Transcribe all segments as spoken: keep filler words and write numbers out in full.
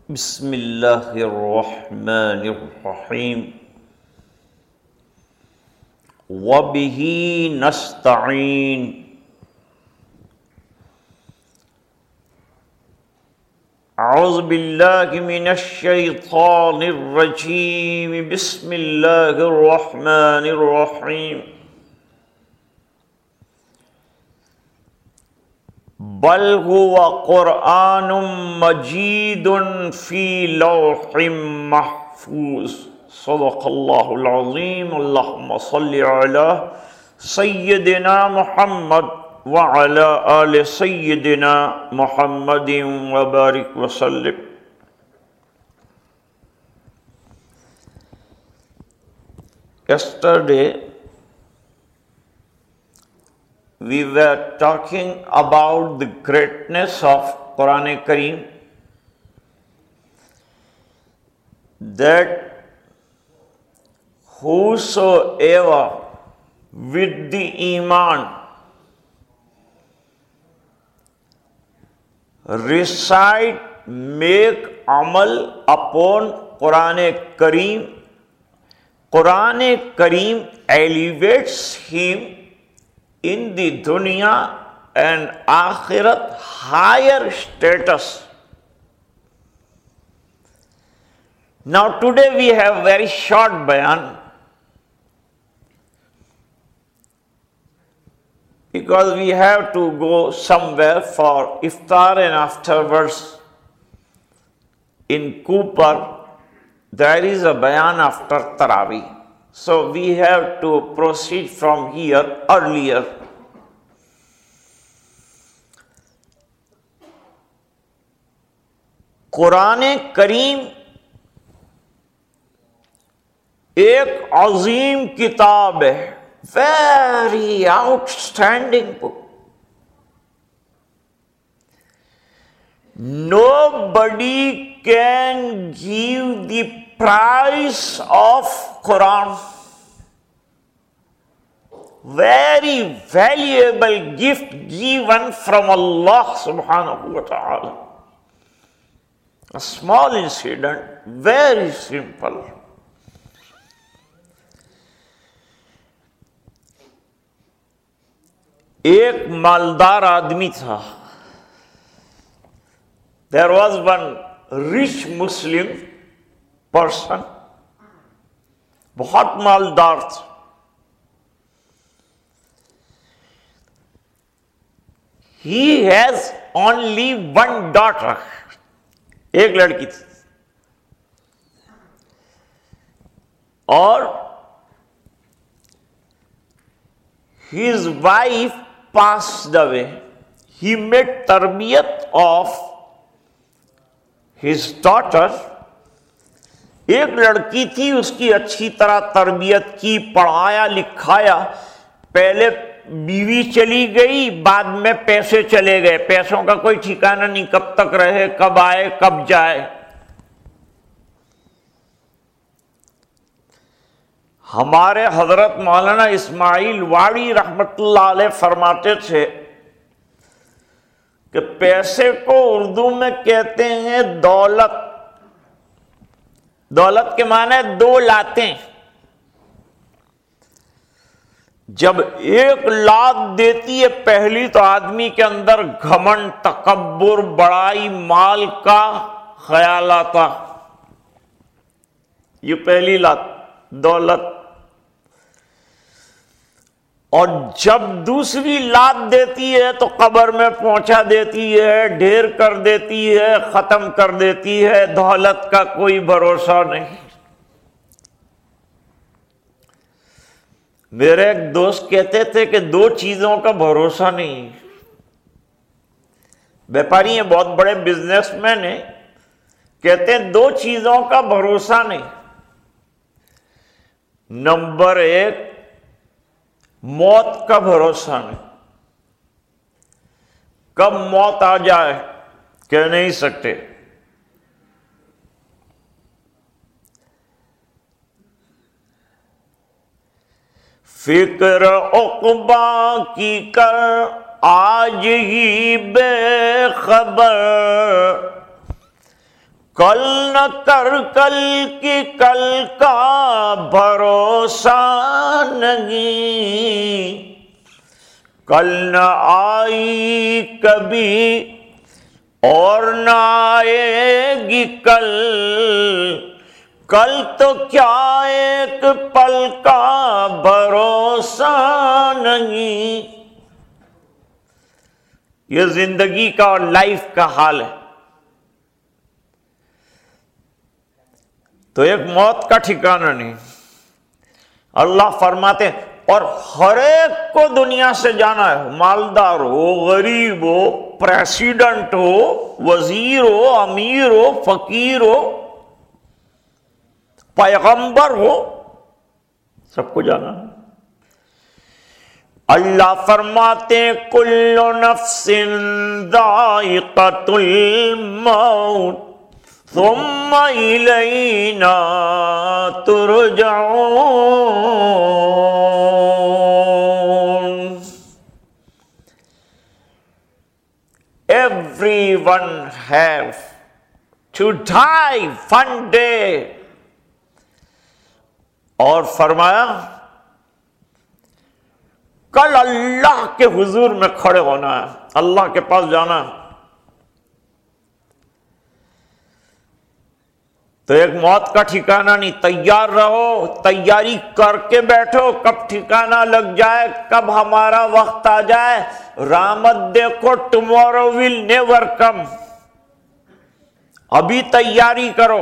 بسم اللہ الرحمن الرحیم وبہ نستعین اعوذ باللہ من الشیطان الرجیم بسم اللہ الرحمن الرحیم بل هو قرآن مجید فی لوح محفوظ صدق اللہ العظیم اللہم صل علی سیدنا محمد وعلی آل سیدنا محمد وبارک وسلم. Yesterday we were talking about the greatness of Quran Kareem, that whosoever with the Iman recite, make amal upon Quran Kareem, Quran Kareem elevates him in the dunya and akhirat higher status. Now today we have very short bayan because we have to go somewhere for iftar and afterwards in Cooper there is a bayan after Tarawih. So we have to proceed from here earlier. قرآن کریم ایک عظیم کتاب ہے, very outstanding book. Nobody can give the price of Quran. Very valuable gift given from Allah subhanahu wa ta'ala. A small incident, very simple. ایک مالدار آدمی تھا. There was one rich Muslim person, بہت مالدار تھا. He has only one daughter. ایک لڑکی تھی اور his wife passed away. He made tarbiyat of his daughter. ایک لڑکی تھی, اس کی اچھی طرح تربیت کی, پڑھایا لکھایا. پہلے بیوی چلی گئی, بعد میں پیسے چلے گئے. پیسوں کا کوئی ٹھکانہ نہیں, کب تک رہے, کب آئے, کب جائے. ہمارے حضرت مولانا اسماعیل واڑی رحمت اللہ علیہ فرماتے تھے کہ پیسے کو اردو میں کہتے ہیں دولت. دولت کے معنی دو لاتیں. جب ایک لات دیتی ہے پہلی تو آدمی کے اندر گھمنڈ, تکبر, بڑائی, مال کا خیال آتا. یہ پہلی لات دولت. اور جب دوسری لات دیتی ہے تو قبر میں پہنچا دیتی ہے, ڈھیر کر دیتی ہے, ختم کر دیتی ہے. دولت کا کوئی بھروسہ نہیں. میرے ایک دوست کہتے تھے کہ دو چیزوں کا بھروسہ نہیں. بیپاری ہیں, بہت بڑے بزنس مین ہیں, کہتے ہیں دو چیزوں کا بھروسہ نہیں. نمبر ایک, موت کا بھروسہ نہیں. کب موت آ جائے کہہ نہیں سکتے. فکر عقبا کی کر آج ہی بے خبر، کل نہ کر کل کی کل کا بھروسہ نہیں، کل نہ آئی کبھی اور نہ آئے گی کل، کل تو کیا ایک پل کا بھروسہ نہیں۔ یہ زندگی کا اور لائف کا حال ہے۔ تو ایک موت کا ٹھکانہ نہیں۔ اللہ فرماتے ہیں اور ہر ایک کو دنیا سے جانا ہے، مالدار ہو، غریب ہو، پریسیڈنٹ ہو، وزیر ہو، امیر ہو، فقیر ہو، پیغمبر ہو، سب کو جانا ہے۔ اللہ فرماتے ہیں کل نفس ذائقۃ الموت ثم الینا ترجعون۔ Everyone have to die one day۔ اور فرمایا کل اللہ کے حضور میں کھڑے ہونا ہے، اللہ کے پاس جانا ہے۔ تو ایک موت کا ٹھکانہ نہیں، تیار رہو، تیاری کر کے بیٹھو، کب ٹھکانہ لگ جائے، کب ہمارا وقت آ جائے۔ رحمت دیکھو، ٹمورو ول نیور کم۔ ابھی تیاری کرو،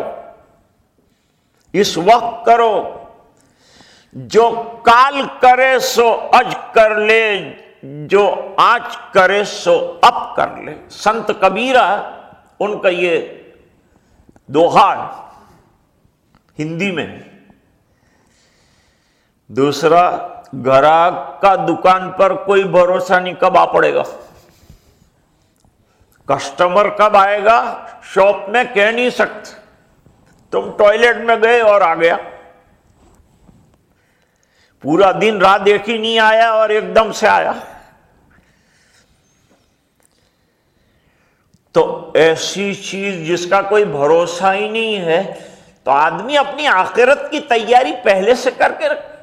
اس وقت کرو۔ جو کال کرے سو اج کر لے، جو آج کرے سو اب کر لے۔ سنت کبیرہ ان کا یہ دوہا ہندی میں۔ دوسرا، گراہک کا دکان پر کوئی بھروسہ نہیں کب آ پڑے گا، کسٹمر کب آئے گا شاپ میں کہہ نہیں سکتے۔ تم ٹوائلٹ میں گئے اور آ گیا، پورا دن رات ایک ہی نہیں آیا اور ایک دم سے آیا۔ تو ایسی چیز جس کا کوئی بھروسہ ہی نہیں ہے، تو آدمی اپنی آخرت کی تیاری پہلے سے کر کے رکھ۔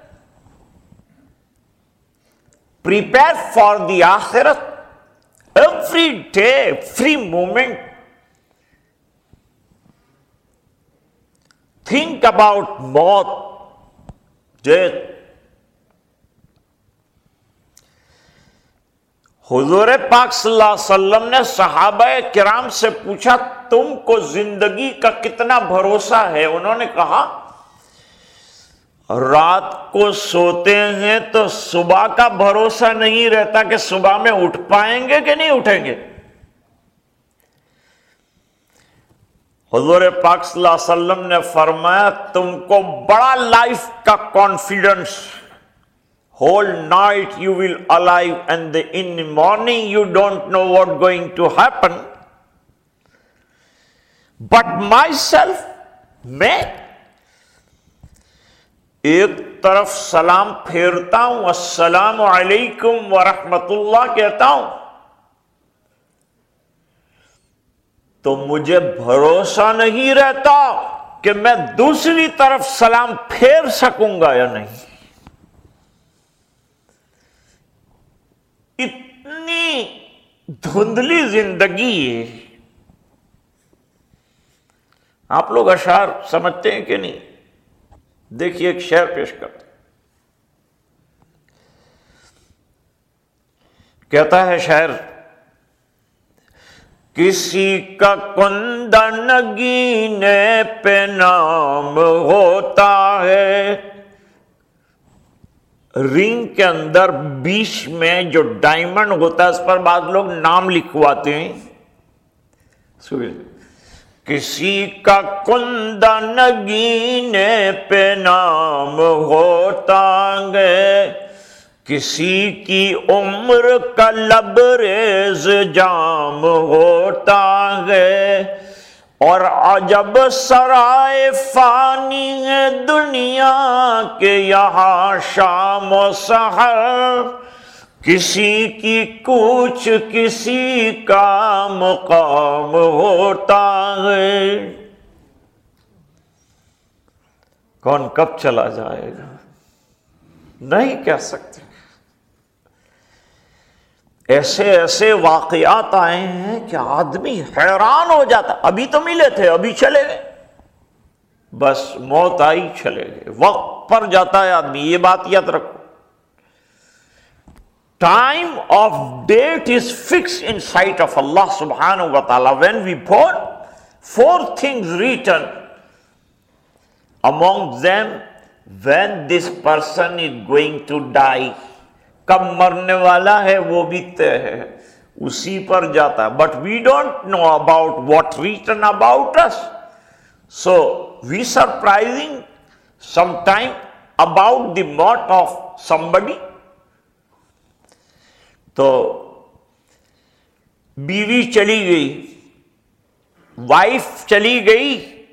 پریپیئر فار دی آخرت every day, free moment. Think about موت، ڈیتھ۔ حضور پاک صلی اللہ علیہ وسلم نے صحابہ کرام سے پوچھا تم کو زندگی کا کتنا بھروسہ ہے؟ انہوں نے کہا رات کو سوتے ہیں تو صبح کا بھروسہ نہیں رہتا کہ صبح میں اٹھ پائیں گے کہ نہیں اٹھیں گے۔ حضور پاک صلی اللہ علیہ وسلم نے فرمایا تم کو بڑا لائف کا confidence, whole night you will alive and the, in the morning you don't know what going to happen, but myself میں ایک طرف سلام پھیرتا ہوں، السلام علیکم ورحمت اللہ کہتا ہوں، تو مجھے بھروسہ نہیں رہتا کہ میں دوسری طرف سلام پھیر سکوں گا یا نہیں۔ اتنی دھندلی زندگی ہے۔ آپ لوگ اشعار سمجھتے ہیں کہ نہیں؟ دیکھیے ایک شعر پیش کرتے، کہتا ہے شاعر کسی کا کندہ نگینے پہ نام ہوتا ہے، رنگ کے اندر بیچ میں جو ڈائمنڈ ہوتا ہے اس پر بعض لوگ نام لکھواتے ہیں۔ کسی کا کندہ نگینے پہ نام ہوتا ہے، کسی کی عمر کا لبریز جام ہوتا ہے، اور عجب سرائے فانی ہے دنیا کے یہاں شام و سحر، کسی کی کوچ کسی کا مقام ہوتا ہے۔ کون کب چلا جائے گا نہیں کہہ سکتے. ایسے ایسے واقعات آئے ہیں کہ آدمی حیران ہو جاتا. ابھی تو ملے تھے, ابھی چلے گئے, بس موت آئی چلے گئے. وقت پر جاتا ہے آدمی, یہ بات یاد رکھو. Time of date is fixed in sight of Allah subhanahu wa ta'ala. When we born, four things written. Among them, when this person is going to die. کب مرنے والا ہے وہ بھی طے ہے, اسی پر جاتا ہے. But we don't know about what written about us. So we surprising sometime about the mort of somebody. تو بیوی چلی گئی, وائف چلی گئی.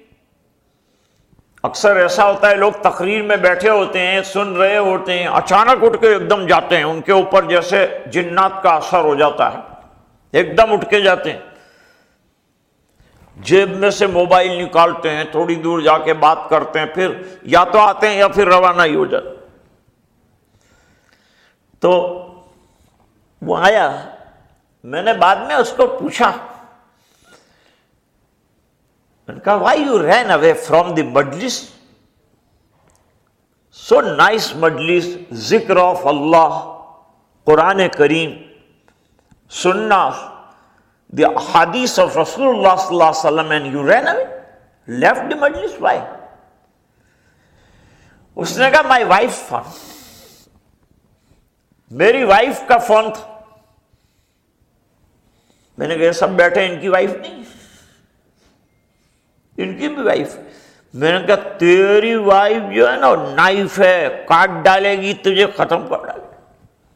اکثر ایسا ہوتا ہے لوگ تقریر میں بیٹھے ہوتے ہیں, سن رہے ہوتے ہیں, اچانک اٹھ کے ایک دم جاتے ہیں, ان کے اوپر جیسے جنات کا اثر ہو جاتا ہے, ایک دم اٹھ کے جاتے ہیں, جیب میں سے موبائل نکالتے ہیں, تھوڑی دور جا کے بات کرتے ہیں, پھر یا تو آتے ہیں یا پھر روانہ ہی ہو جاتے. تو وہ آیا, میں نے بعد میں اس کو پوچھا, میں نے کہا why you ran away from the مجلس, سو نائس مجلس, ذکر آف اللہ, قرآن کریم سننا, دی احادیث آف رسول اللہ صلی اللہ علیہ وسلم, and you ran away, left the مجلس, وائی؟ اس نے کہا مائی وائف فون, میری وائف کا فون تھا. میں نے کہا سب بیٹھے, ان کی وائف نہیں, ان کی بھی وائف. میں نے کہا تیری وائف جو ہے نا نائف ہے, کاٹ ڈالے گی تجھے, ختم کر ڈالے گی.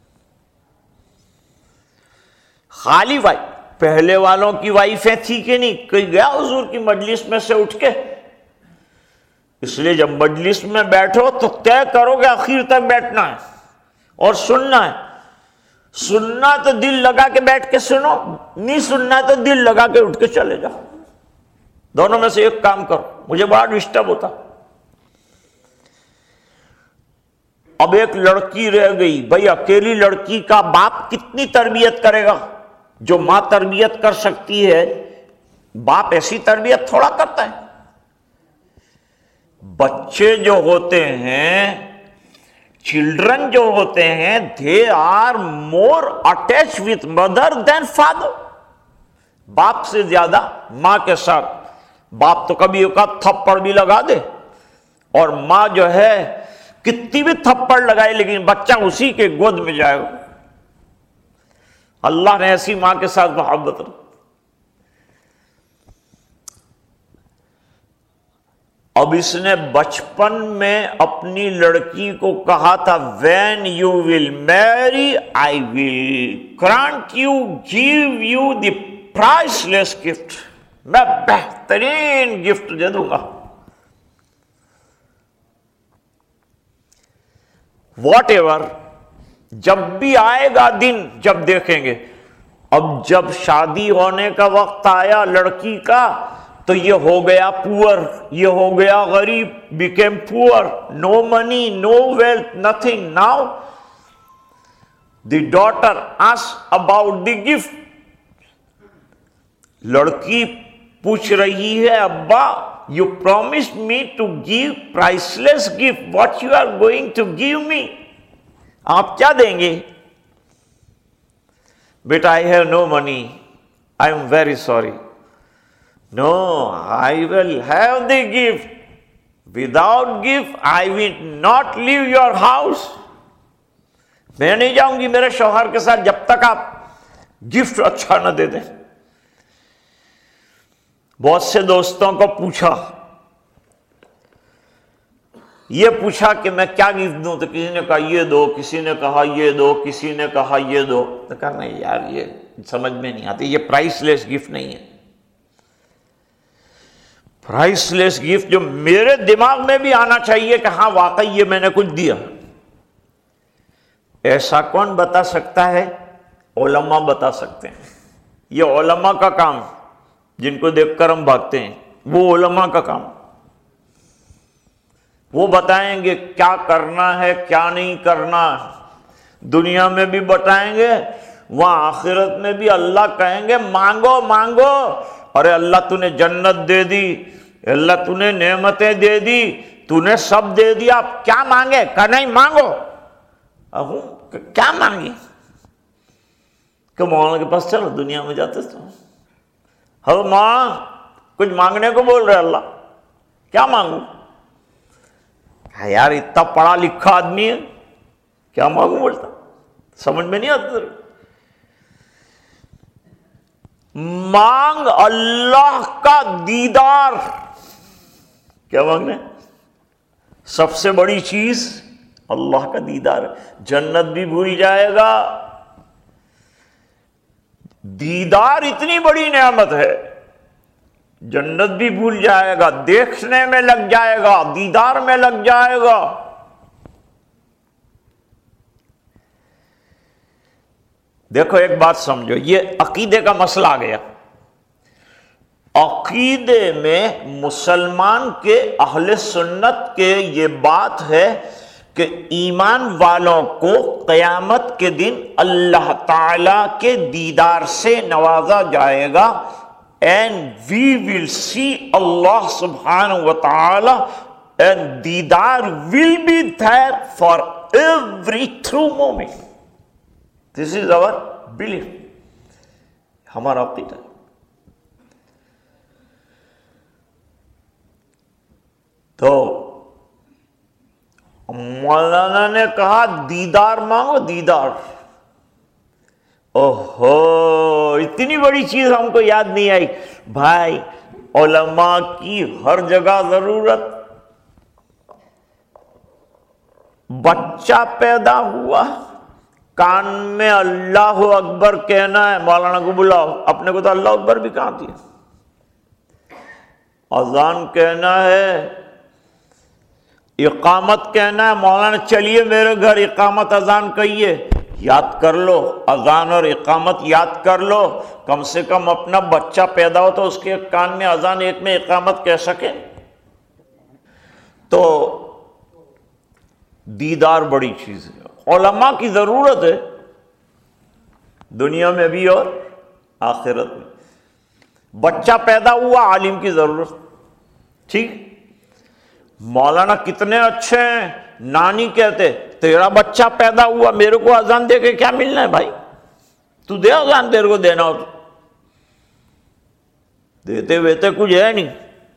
خالی وائف, پہلے والوں کی وائفیں تھی کہ نہیں؟ کوئی گیا حضور کی مجلس میں سے اٹھ کے؟ اس لیے جب مجلس میں بیٹھو تو طے کرو کہ آخر تک بیٹھنا ہے اور سننا ہے. سننا تو دل لگا کے بیٹھ کے سنو, نہیں سننا ہے تو دل لگا کے اٹھ کے چلے جاؤ. دونوں میں سے ایک کام کرو. مجھے بڑا ڈسٹرب ہوتا. اب ایک لڑکی رہ گئی, بھائی اکیلی لڑکی کا باپ کتنی تربیت کرے گا؟ جو ماں تربیت کر سکتی ہے, باپ ایسی تربیت تھوڑا کرتا ہے. بچے جو ہوتے ہیں, چلڈرن جو ہوتے ہیں, they are more attach with mother then father. باپ سے زیادہ ماں کے ساتھ. باپ تو کبھی ایک آدھ تھپڑ بھی لگا دے, اور ماں جو ہے کتنی بھی تھپڑ لگائے لیکن بچہ اسی کے گود میں جائے گا. اللہ نے ایسی ماں کے ساتھ محبت رکھی. اب اس نے بچپن میں اپنی لڑکی کو کہا تھا, when you will marry, I will grant you, give you the priceless gift. میں بہترین گفٹ دے دوں گا. واٹ ایور, جب بھی آئے گا دن جب دیکھیں گے. اب جب شادی ہونے کا وقت آیا لڑکی کا, تو یہ ہو گیا پور, یہ ہو گیا غریب, became poor, no money, no wealth, nothing. Now the daughter asked about the gift. لڑکی پوچھ رہی ہے, ابا you promised me to give priceless gift, what you are going to give me? آپ کیا دیں گے؟ بیٹا I have no money, I am very sorry. No, I will have the gift. Without gift, I will not leave your house. میں نہیں جاؤں گی میرے شوہر کے ساتھ جب تک آپ گفٹ اچھا نہ دے دیں. بہت سے دوستوں کو پوچھا, یہ پوچھا کہ میں کیا گفٹ دوں, تو کسی نے کہا یہ دو, کسی نے کہا یہ دو, کسی نے کہا یہ دو. تو کہا نہیں یار یہ سمجھ میں نہیں آتی, یہ پرائس لیس گفٹ نہیں ہے. پرائس لیس گفٹ جو میرے دماغ میں بھی آنا چاہیے کہ ہاں واقعی یہ میں نے کچھ دیا. ایسا کون بتا سکتا ہے؟ علماء بتا سکتے ہیں. یہ علماء کا کام, جن کو دیکھ کر ہم بھاگتے ہیں, وہ علماء کا کام. وہ بتائیں گے کیا کرنا ہے کیا نہیں کرنا، دنیا میں بھی بتائیں گے، وہاں آخرت میں بھی اللہ کہیں گے مانگو مانگو، ارے اللہ تو نے جنت دے دی، اللہ تو نے نعمتیں دے دی، تو نے سب دے دیا، اب کیا مانگے؟ کہ نہیں مانگو۔ اہو کیا مانگی؟ کہ مولانا کے پاس چلو، دنیا میں جاتے تو ہر ماں کچھ مانگنے کو بول رہے اللہ، کیا مانگوں؟ یار اتنا پڑھا لکھا آدمی ہے، کیا مانگوں بولتا، سمجھ میں نہیں آتا۔ مانگ اللہ کا دیدار، کیا مانگنا ہے؟ سب سے بڑی چیز اللہ کا دیدار ہے۔ جنت بھی بھول جائے گا، دیدار اتنی بڑی نعمت ہے، جنت بھی بھول جائے گا، دیکھنے میں لگ جائے گا، دیدار میں لگ جائے گا۔ دیکھو ایک بات سمجھو، یہ عقیدے کا مسئلہ آ گیا۔ عقیدے میں مسلمان کے اہل سنت کے یہ بات ہے کہ ایمان والوں کو قیامت کے دن اللہ تعالی کے دیدار سے نوازا جائے گا، and we will see Allah subhanahu wa ta'ala, and دیدار will be there for every true moment. This is our belief، ہمارا عقیدہ ہے۔ تو مولانا نے کہا دیدار مانگو، دیدار، اوہو اتنی بڑی چیز ہم کو یاد نہیں آئی۔ بھائی علماء کی ہر جگہ ضرورت، بچہ پیدا ہوا، کان میں اللہ اکبر کہنا ہے، مولانا کو بلاؤ، اپنے کو تو اللہ اکبر بھی کہاں تھی، اذان کہنا ہے، اقامت کہنا ہے، مولانا چلیے میرے گھر اقامت اذان کہیے، یاد کر لو، اذان اور اقامت یاد کر لو، کم سے کم اپنا بچہ پیدا ہو تو اس کے کان میں اذان، ایک میں اقامت کہہ سکے۔ تو دیدار بڑی چیز ہے، علماء کی ضرورت ہے دنیا میں بھی اور آخرت میں۔ بچہ پیدا ہوا، عالم کی ضرورت، ٹھیک۔ مولانا کتنے اچھے ہیں، نانی کہتے تیرا بچہ پیدا ہوا، میرے کو اذان دے کے کیا ملنا ہے بھائی، تو دے اذان، تیرے کو دینا ہو، دیتے ویتے کچھ ہے نہیں۔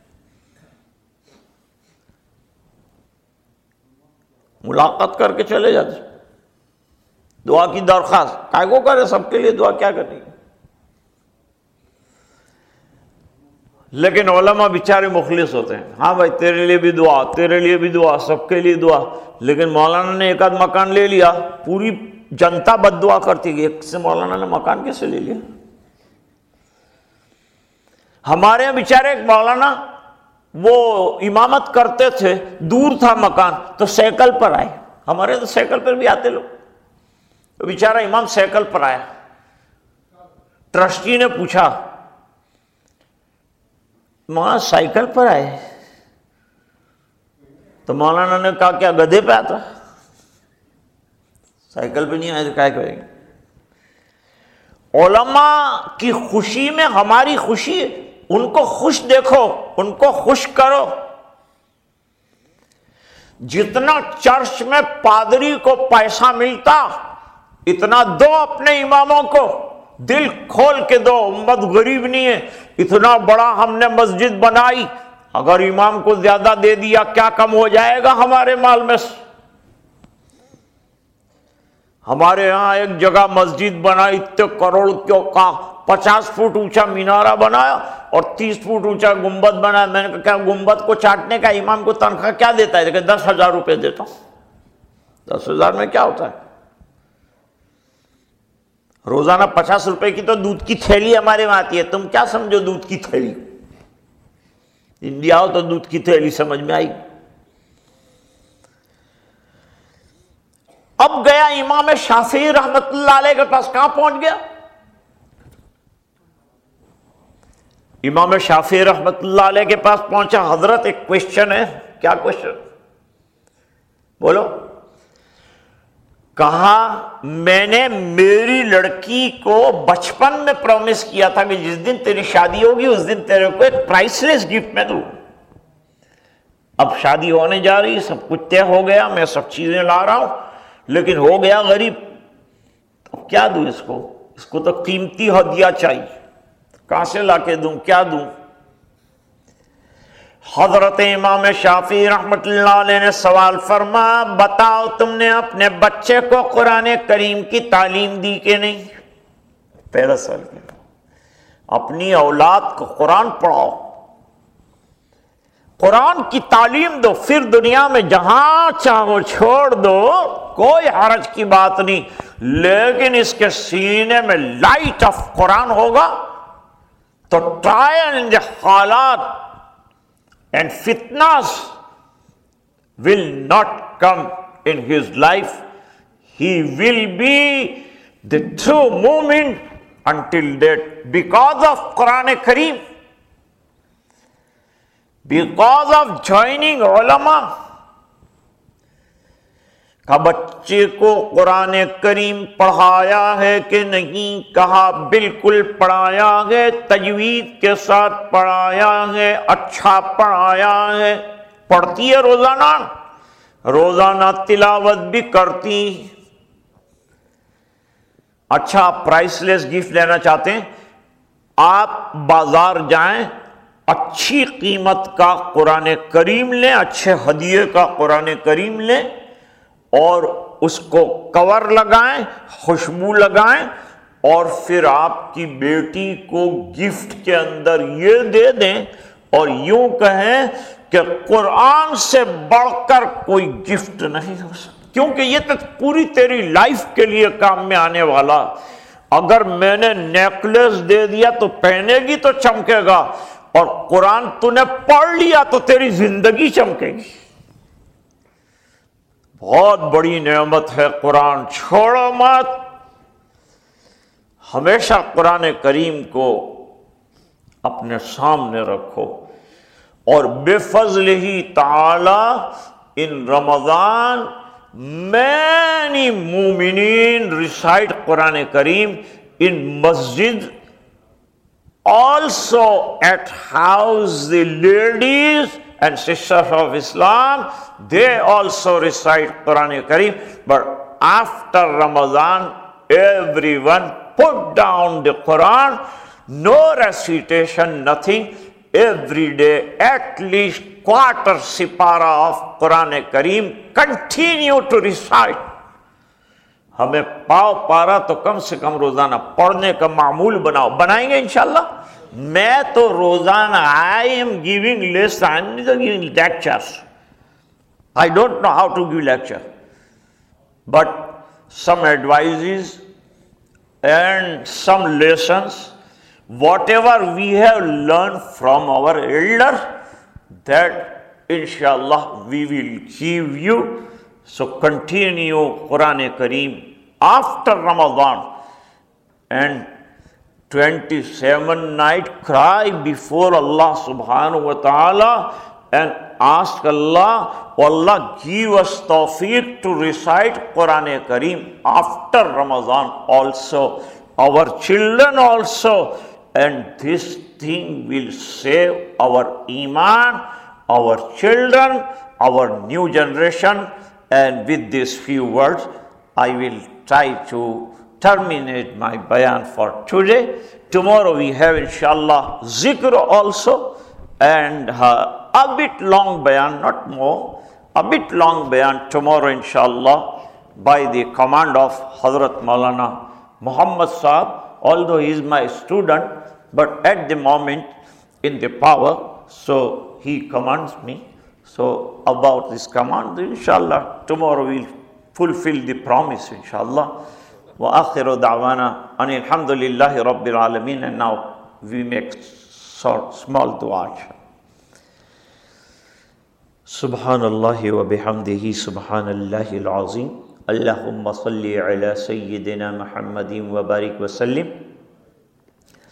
ملاقات کر کے چلے جاتے، دعا کی درخواست کائے کو کرے، سب کے لیے دعا کیا کرنی ہے۔ لیکن علماء بیچارے مخلص ہوتے ہیں، ہاں بھائی تیرے لیے بھی دعا، تیرے لیے بھی دعا، سب کے لیے دعا۔ لیکن مولانا نے ایک آدھ مکان لے لیا، پوری جنتا بد دعا کرتی گئی، ایک سے مولانا نے مکان کیسے لے لیا؟ ہمارے یہاں بیچارے ایک مولانا وہ امامت کرتے تھے، دور تھا مکان، تو سائیکل پر آئے، ہمارے تو سائیکل پر بھی آتے لوگ، تو بیچارہ امام سائیکل پر آیا، ٹرسٹی نے پوچھا وہاں سائیکل پر آئے، تو مولانا نے کہا کیا گدھے پہ آتا، سائیکل پہ نہیں آئے تو کیا کریں گے؟ علماء کی خوشی میں ہماری خوشی ہے، ان کو خوش دیکھو، ان کو خوش کرو۔ جتنا چرچ میں پادری کو پیسہ ملتا اتنا دو اپنے اماموں کو، دل کھول کے دو، امت غریب نہیں ہے، اتنا بڑا ہم نے مسجد بنائی، اگر امام کو زیادہ دے دیا کیا کم ہو جائے گا ہمارے مال میں سے؟ ہمارے ہاں ایک جگہ مسجد بنائی، اتنے کروڑ کیوں کا، پچاس فٹ اونچا مینارہ بنایا اور تیس فٹ اونچا گنبد بنایا۔ میں نے کہا کیا گنبد کو چاٹنے کا امام کو تنخواہ کیا دیتا ہے؟ کہ دس ہزار روپے دیتا ہوں۔ دس ہزار میں کیا ہوتا ہے؟ روزانہ پچاس روپے کی تو دودھ کی تھیلی ہمارے وہاں آتی ہے، تم کیا سمجھو دودھ کی تھیلی؟ انڈیا ہو تو دودھ کی تھیلی سمجھ میں آئی۔ اب گیا امام شافعی رحمت اللہ علیہ کے پاس، کہاں پہنچ گیا؟ امام شافعی رحمت اللہ علیہ کے پاس پہنچا، حضرت ایک کوشچن ہے۔ کیا کوشچن؟ بولو. کہا میں نے میری لڑکی کو بچپن میں پرومس کیا تھا کہ جس دن تیری شادی ہوگی اس دن تیرے کو ایک پرائس لیس گفٹ میں دوں. اب شادی ہونے جا رہی، سب کچھ طے ہو گیا، میں سب چیزیں لا رہا ہوں، لیکن ہو گیا غریب. اب کیا دوں اس کو؟ اس کو تو قیمتی ہدیہ چاہیے. کہاں سے لا کے دوں، کیا دوں؟ حضرت امام شافعی رحمت اللہ علیہ نے سوال فرما، بتاؤ تم نے اپنے بچے کو قرآن کریم کی تعلیم دی کہ نہیں؟ پہلا سوال کیا، اپنی اولاد کو قرآن پڑھاؤ، قرآن کی تعلیم دو، پھر دنیا میں جہاں چاہو چھوڑ دو، کوئی حرج کی بات نہیں، لیکن اس کے سینے میں لائٹ آف قرآن ہوگا تو ٹرائل اینڈ حالات and fitnas will not come in his life. He will be the true mu'min until that, because of Quran Kareem, because of joining ulama. کہ بچے کو قرآن کریم پڑھایا ہے کہ نہیں؟ کہا بالکل پڑھایا ہے، تجوید کے ساتھ پڑھایا ہے، اچھا پڑھایا ہے. پڑھتی ہے روزانہ، روزانہ تلاوت بھی کرتی. اچھا پرائس لیس گفٹ لینا چاہتے ہیں؟ آپ بازار جائیں، اچھی قیمت کا قرآن کریم لیں، اچھے ہدیے کا قرآن کریم لیں اور اس کو کور لگائیں، خوشبو لگائیں، اور پھر آپ کی بیٹی کو گفٹ کے اندر یہ دے دیں اور یوں کہیں کہ قرآن سے بڑھ کر کوئی گفٹ نہیں ہو سکتا، کیونکہ یہ تو پوری تیری لائف کے لیے کام میں آنے والا. اگر میں نے نیکلس دے دیا تو پہنے گی تو چمکے گا، اور قرآن تو نے پڑھ لیا تو تیری زندگی چمکے گی. بہت بڑی نعمت ہے قرآن، چھوڑو مت. ہمیشہ قرآن کریم کو اپنے سامنے رکھو. اور بے فضل ہی تعالی ان رمضان many مومنین recite Quran cream in masjid. Also at house the ladies and sisters of Islam, they also recite Quran Kareem. But after Ramadan, everyone put down the Quran, no recitation, nothing. Every day, at least quarter sipara of Quran Kareem continue to recite. ہمیں پاؤ پارا تو کم سے کم روزانہ پڑھنے کا معمول بناؤ. بنائیں گے انشاءاللہ. میں تو روزانہ I am giving less, I am not giving lectures. I don't know how to give lecture. But some advices and some lessons, whatever we have learned from our elders, that inshallah we will give you. So continue Quran Kareem after Ramadan, and twenty-seven night cry before Allah subhanahu wa ta'ala and ask Allah, Allah give us tawfiq to recite Quran Kareem after Ramadan also, our children also, and this thing will save our iman, our children, our new generation. And with these few words, I will try to terminate my bayan for today. Tomorrow we have inshallah zikr also, and uh, a bit long bayan, not more, a bit long bayan tomorrow inshallah by the command of Hazrat Maulana Muhammad Saab, although he is my student, but at the moment in the power, so he commands me. So about this command, inshallah, tomorrow we'll fulfill the promise, inshallah. Wa akhiru da'wana anil hamdulillahi rabbil alameen. And now we make short, small dua. Subhanallahi wa bihamdihi, subhanallahi al-azim. Allahumma salli ala sayyidina Muhammadin wa barik wa sallim.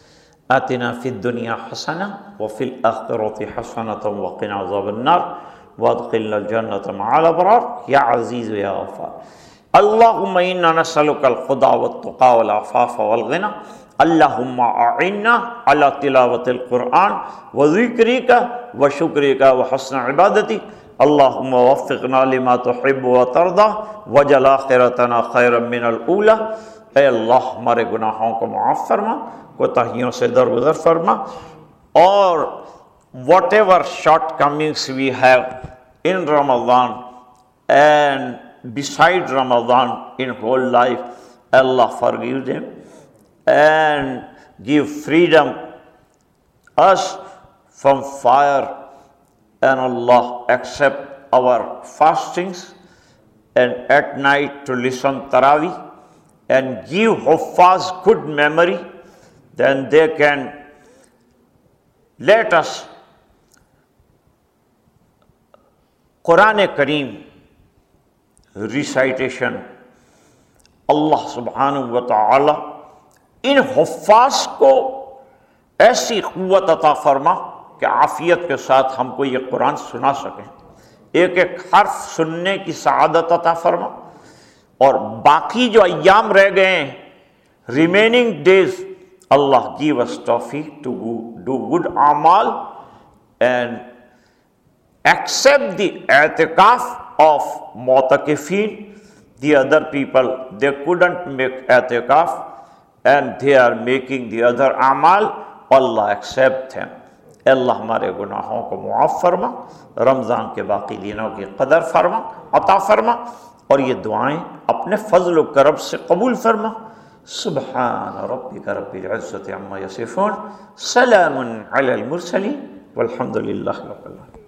آتنا في الدنيا حسنة وفي الآخرة حسنة وقنا عذاب النار وادخلنا الجنة مع الأبرار یا عزیز یا غفار. اللہم انا نسألک الہدی والتقی والعفاف والغنی. اللہم اعنا علی تلاوت القرآن وذکرک وشکرک وحسن عبادتک. اللہم وفقنا لما تحب وترضى واجعل آخرتنا خیرا من الاولی. اے اللہ ہمارے گناہوں کو معاف فرما، کوتاہیوں سے درگزر فرما، اور whatever shortcomings we have in Ramadan and beside Ramadan in whole life, Allah forgive them and give freedom us from fire, and Allah accept our fastings and at night to listen Tarawih, and give Huffaz good memory, then they can let us قرآن کریم recitation. اللہ سبحانہ و تعالی ان حفاظ کو ایسی قوت عطا فرما کہ عافیت کے ساتھ ہم کو یہ قرآن سنا سکیں، ایک ایک حرف سننے کی سعادت عطا فرما. اور باقی جو ایام رہ گئے ہیں، ریمیننگ ڈیز، اللہ give us توفیق to do good اعمال and accept the i'tikaf of mu'takifin. The other people, they couldn't make i'tikaf and they are making the other amal. Allah accept them. اللہ ہمارے گناہوں کو معاف فرما، رمضان کے باقی دنوں کی قدر فرما، عطا فرما، اور یہ دعائیں اپنے فضل و کرم سے قبول فرما. سبحان ربک رب العزت عما یصفون، سلام علی المرسلین والحمد للہ رب العالمین.